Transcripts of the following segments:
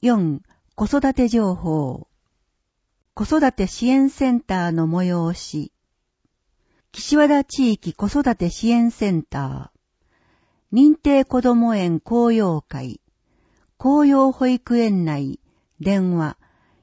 4. 子育て情報。子育て支援センターの催し。岸和田地域子育て支援センター。認定こども園公用会。公用保育園内。電話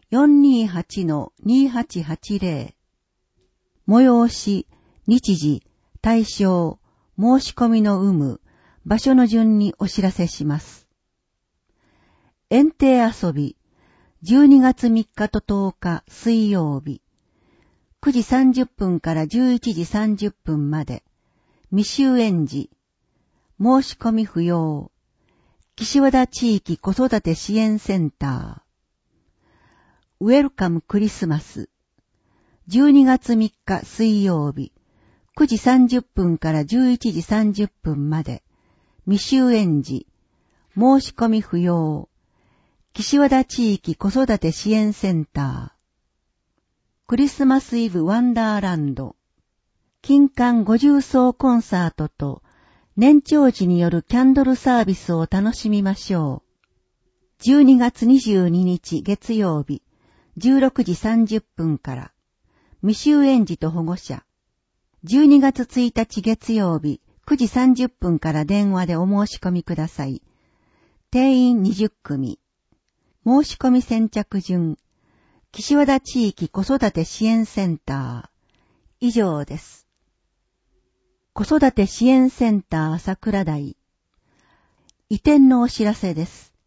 428-2880。催し、日時、対象、申し込みの有無、場所の順にお知らせします。園庭遊び、12月3日と10日水曜日、9時30分から11時30分まで、未就園児、申し込み不要、岸和田地域子育て支援センター、ウェルカムクリスマス、12月3日水曜日、9時30分から11時30分まで、未就園児、申し込み不要、岸和田地域子育て支援センター、クリスマスイブワンダーランド、金環五重奏コンサートと年長児によるキャンドルサービスを楽しみましょう。12月22日月曜日、16時30分から、未就園児と保護者、12月1日月曜日、9時30分から電話でお申し込みください。定員20組。申し込み先着順。岸和田地域子育て支援センター。以上です。子育て支援センター桜台。移転のお知らせです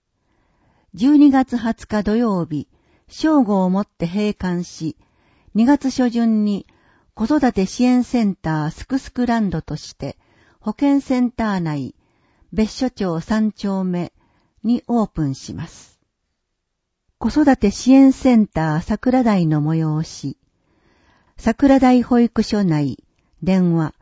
。12月20日土曜日、正午をもって閉館し、2月初旬に子育て支援センターすくすくランドとして保健センター内別所町3丁目にオープンします。子育て支援センター桜台の催し。桜台保育所内電話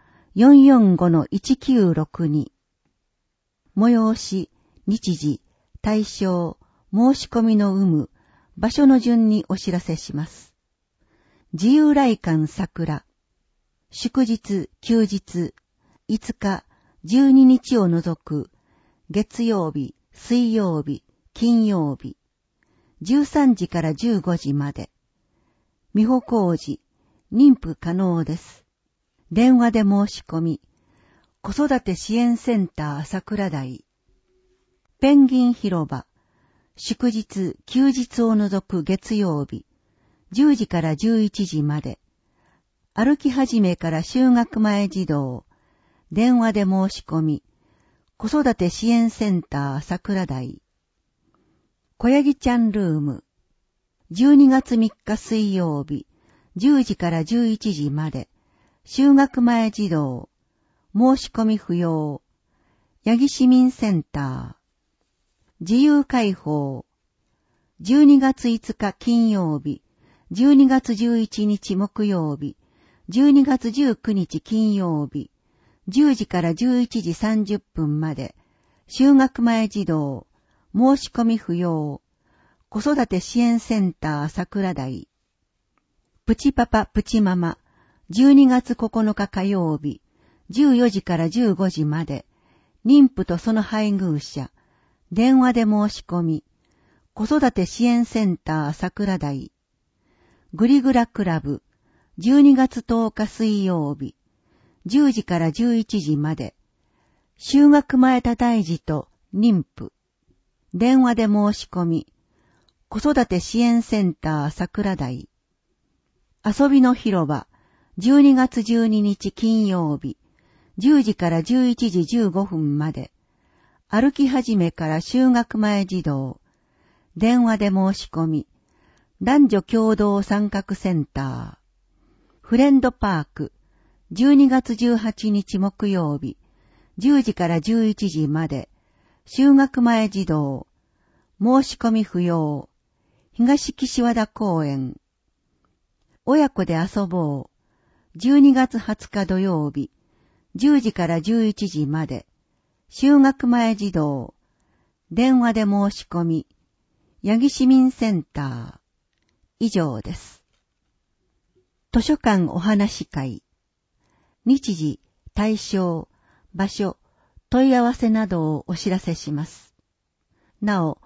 445-1962。催し、日時、対象、申し込みの有無、場所の順にお知らせします。自由来館桜。祝日、休日、5日、12日を除く、月曜日、水曜日、金曜日、13時から15時まで。未保工事、妊婦可能です。電話で申し込み、子育て支援センター桜台。ペンギン広場、祝日、休日を除く月曜日、10時から11時まで。歩き始めから就学前児童、電話で申し込み、子育て支援センター桜台。小ヤギちゃんルーム、12月3日水曜日、10時から11時まで、就学前児童、申し込み不要、ヤギ市民センター、自由開放、12月5日金曜日、12月11日木曜日、12月19日金曜日、10時から11時30分まで、就学前児童、申し込み不要、子育て支援センター桜台。プチパパプチママ、12月9日火曜日、14時から15時まで、妊婦とその配偶者、電話で申し込み、子育て支援センター桜台。グリグラクラブ、12月10日水曜日、10時から11時まで、就学前多胎児と妊婦、電話で申し込み、子育て支援センター桜台。遊びの広場、12月12日金曜日、10時から11時15分まで、歩き始めから就学前児童、電話で申し込み、男女共同参画センター、フレンドパーク、12月18日木曜日、10時から11時まで、就学前児童、申し込み不要、東岸和田公園、親子で遊ぼう、12月20日土曜日、10時から11時まで、就学前児童、電話で申し込み、八木市民センター、以上です。図書館お話会、日時、対象、場所、問い合わせなどをお知らせします。なお、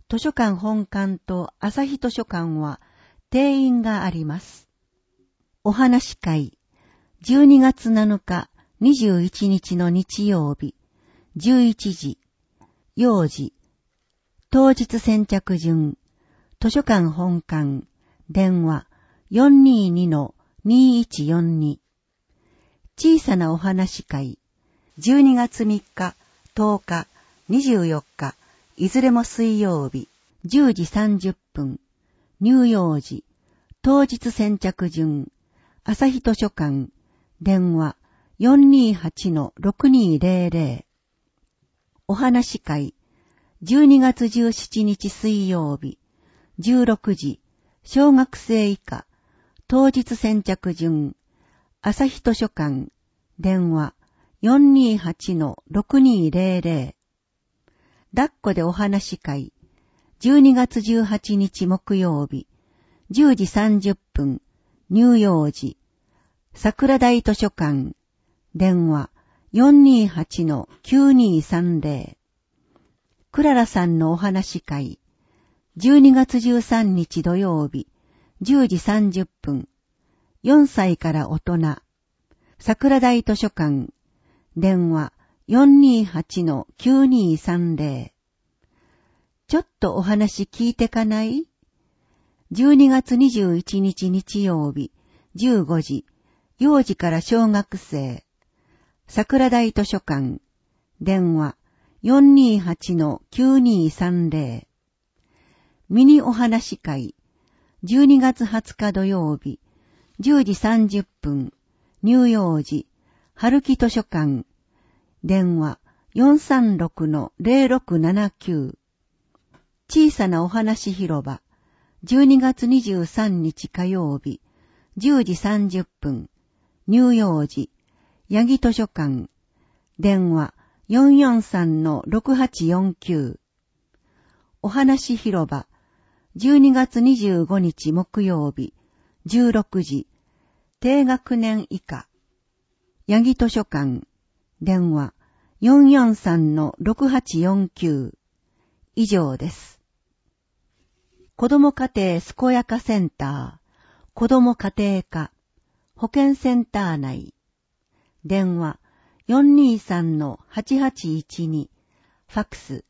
図書館本館と朝日図書館は定員があります。お話会、12月7日21日の日曜日、11時、幼児、当日先着順、図書館本館、電話 422-2142。小さなお話会、12月3日、10日、24日、いずれも水曜日、10時30分、乳幼児、当日先着順、朝日図書館、電話 428-6200。お話会、12月17日水曜日、16時、小学生以下、当日先着順、朝日図書館、電話 428-6200。抱っこでお話会、12月18日木曜日、10時30分、乳幼児、桜台図書館、電話 428-9230。クララさんのお話会、12月13日土曜日、10時30分、4歳から大人、桜台図書館、電話 428-9230。ちょっとお話聞いてかない？ 12 月21日日曜日、15時、幼児から小学生、桜台図書館、電話 428-9230。ミニお話会、12月20日土曜日、10時30分、乳幼児、春木図書館、電話 436-0679。小さなお話広場、12月23日火曜日、10時30分、乳幼児、八木図書館、電話 443-6849。お話広場、12月25日木曜日、16時、低学年以下、八木図書館、電話 443-6849。以上です。子ども家庭健やかセンター、子ども家庭科、保健センター内、電話 423-8812、ファックス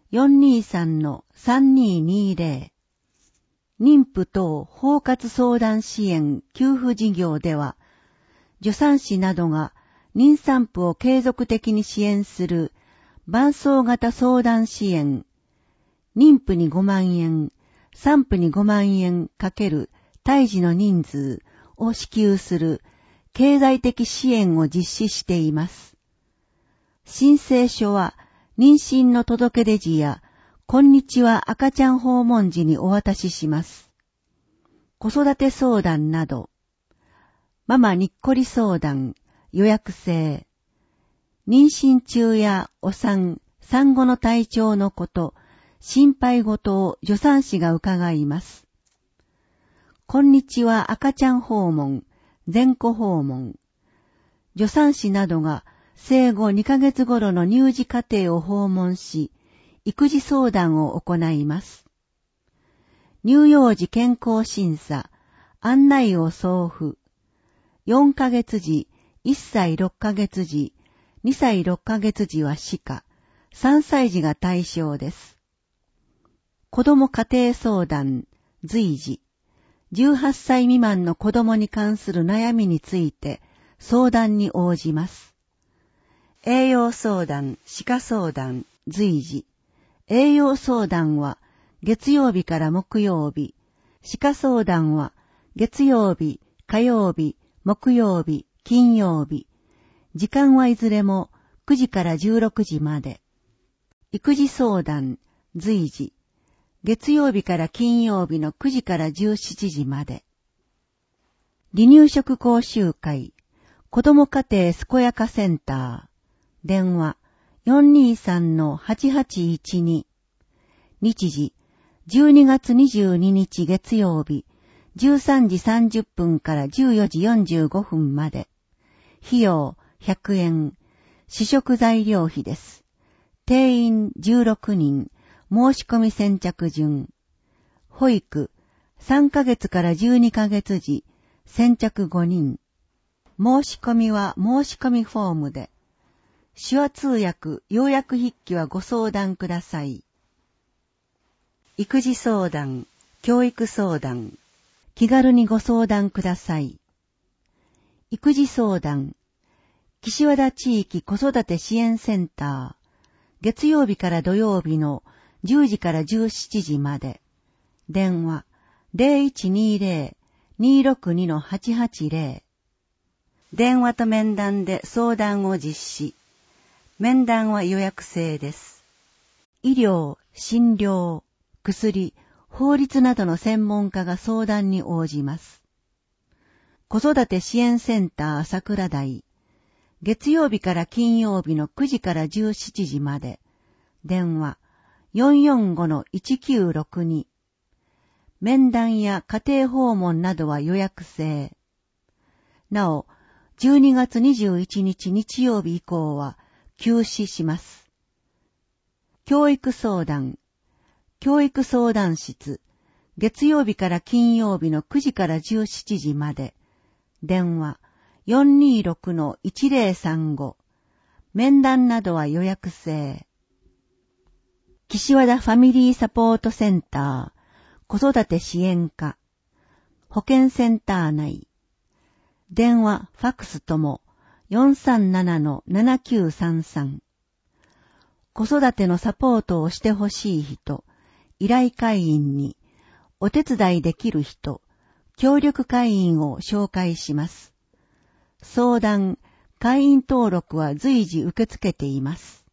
423-3220。妊婦等包括相談支援給付事業では、助産師などが妊産婦を継続的に支援する伴走型相談支援、妊婦に5万円、産婦に5万円×胎児の人数を支給する経済的支援を実施しています。申請書は妊娠の届出時やこんにちは赤ちゃん訪問時にお渡しします。子育て相談など、ママにっこり相談、予約制、妊娠中やお産、産後の体調のこと、心配事を助産師が伺います。こんにちは赤ちゃん訪問、全戸訪問。助産師などが生後2ヶ月頃の乳児家庭を訪問し、育児相談を行います。乳幼児健康審査、案内を送付。4ヶ月時、1歳6ヶ月時、2歳6ヶ月時は歯科、3歳児が対象です。子ども家庭相談、随時、18歳未満の子どもに関する悩みについて相談に応じます。栄養相談、歯科相談、随時、栄養相談は月曜日から木曜日、歯科相談は月曜日、火曜日、木曜日、金曜日、時間はいずれも9時から16時まで。育児相談、随時、月曜日から金曜日の9時から17時まで。離乳食講習会、子ども家庭健やかセンター、電話 423-8812。日時、12月22日月曜日、13時30分から14時45分まで。費用100円。試食材料費です。定員16人、 申し込み先着順。保育、3ヶ月から12ヶ月時、先着5人。申し込みは申し込みフォームで。手話通訳、要約筆記はご相談ください。育児相談、教育相談。気軽にご相談ください。育児相談。岸和田地域子育て支援センター。月曜日から土曜日の10時から17時まで。電話 0120-262-880。電話と面談で相談を実施。面談は予約制です。医療、診療、薬、法律などの専門家が相談に応じます。子育て支援センター桜台。月曜日から金曜日の9時から17時まで。電話 445-1962。面談や家庭訪問などは予約制。なお、12月21日日曜日以降は休止します。教育相談。教育相談室。月曜日から金曜日の9時から17時まで。電話 426-1035。面談などは予約制。岸和田ファミリーサポートセンター。子育て支援課。保健センター内。電話、ファクスとも 437-7933。子育てのサポートをしてほしい人、依頼会員に、お手伝いできる人、協力会員を紹介します。相談、会員登録は随時受け付けています。